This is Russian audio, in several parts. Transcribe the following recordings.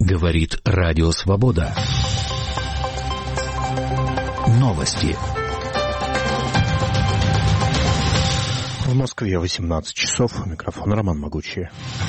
Говорит Радио Свобода. Новости. В Москве 18 часов. Микрофон Роман Могучий.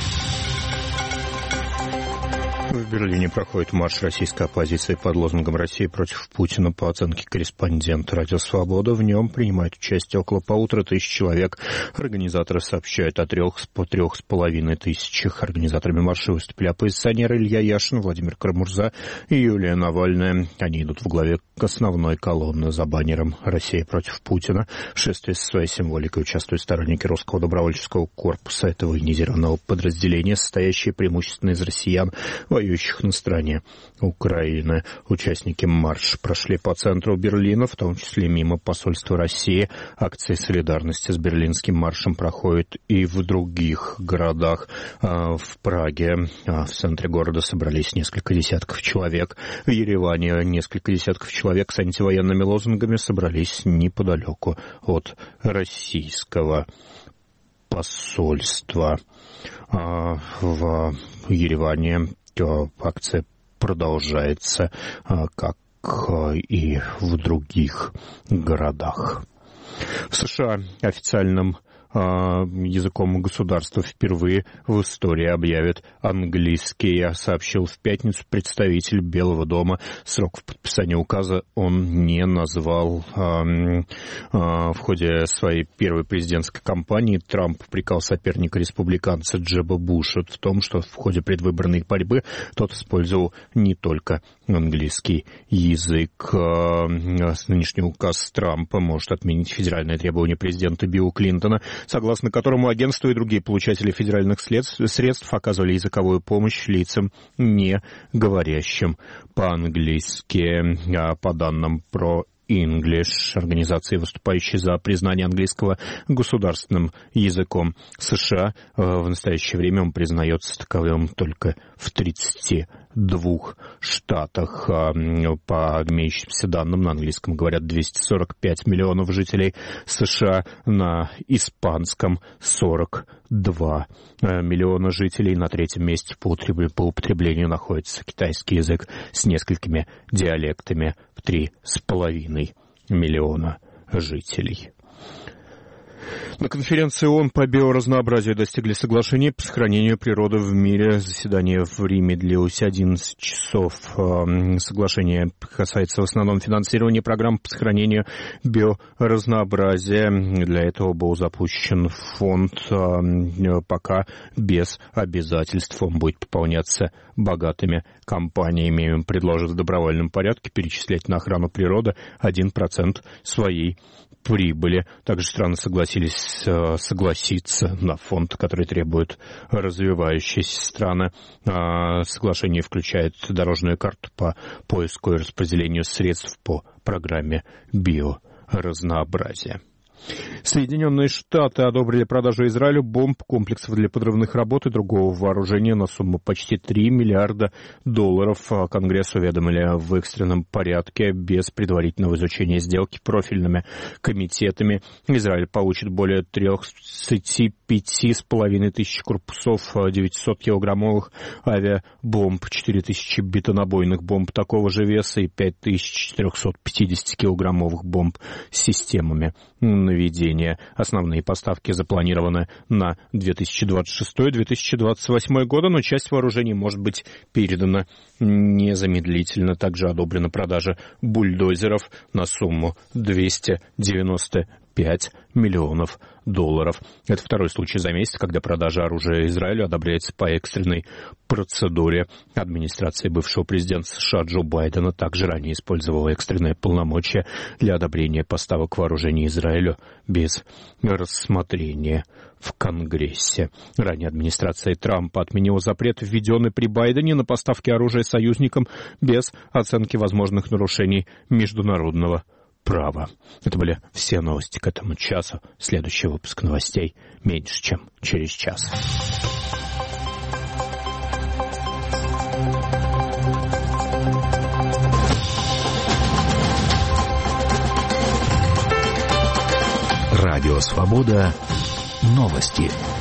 В Берлине проходит марш российской оппозиции под лозунгом «Россия против Путина». По оценке корреспондента «Радио Свобода», в нем принимает участие около 1500 человек. Организаторы сообщают о 3500. Организаторами марша выступили оппозиционеры Илья Яшин, Владимир Карамурза и Юлия Навальная. Они идут в главе основной колонны за баннером «Россия против Путина». В шествии со своей символикой участвуют сторонники Русского добровольческого корпуса, этого военизированного подразделения, состоящие преимущественно из россиян, воюющих на стороне Украины. Участники марша прошли по центру Берлина, в том числе мимо посольства России. Акции солидарности с берлинским маршем проходят и в других городах. В Праге, в центре города, собрались несколько десятков человек. В Ереване несколько десятков человек с антивоенными лозунгами собрались неподалеку от российского посольства. В Ереване акция продолжается, как и в других городах. В США официальным языком государства впервые в истории объявят английский, сообщил в пятницу представитель Белого дома. Сроков подписания указа он не назвал. В ходе своей первой президентской кампании Трамп упрекал соперника республиканца Джеба Буша в том, что в ходе предвыборной борьбы тот использовал не только английский язык. Нынешний указ Трампа может отменить федеральное требование президента Билла Клинтона, согласно которому агентство и другие получатели федеральных средств оказывали языковую помощь лицам, не говорящим по-английски. По данным ProEnglish, организации, выступающей за признание английского государственным языком США, в настоящее время он признается таковым только в 32 штатах. По имеющимся данным, на английском говорят 245 миллионов жителей США, на испанском 42 миллиона жителей. На третьем месте по употреблению находится китайский язык с несколькими диалектами в 3,5 миллиона жителей. На конференции ООН по биоразнообразию достигли соглашения по сохранению природы в мире. Заседание в Риме длилось 11 часов. Соглашение касается в основном финансирования программ по сохранению биоразнообразия. Для этого был запущен фонд, пока без обязательств. Он будет пополняться богатыми компаниями. Им предложат в добровольном порядке перечислять на охрану природы 1% своей прибыли. Также страны согласиться на фонд, который требует развивающиеся страны. Соглашение включает дорожную карту по поиску и распределению средств по программе биоразнообразия. Соединенные Штаты одобрили продажу Израилю бомб, комплексов для подрывных работ и другого вооружения на сумму почти $3 миллиарда. Конгресс уведомили в экстренном порядке без предварительного изучения сделки профильными комитетами. Израиль получит более 35,5 тысяч корпусов 900-килограммовых авиабомб, 4000 бетонобойных бомб такого же веса и 5450-килограммовых бомб с системами наведения. Основные поставки запланированы на 2026-2028 годы, но часть вооружений может быть передана незамедлительно. Также одобрена продажа бульдозеров на сумму $295 миллионов. Это второй случай за месяц, когда продажа оружия Израилю одобряется по экстренной процедуре. Администрация бывшего президента США Джо Байдена также ранее использовала экстренные полномочия для одобрения поставок вооружений Израилю без рассмотрения в Конгрессе. Ранее администрация Трампа отменила запрет, введенный при Байдене, на поставки оружия союзникам без оценки возможных нарушений международного права. Это были все новости к этому часу. Следующий выпуск новостей меньше, чем через час. Радио Свобода. Новости.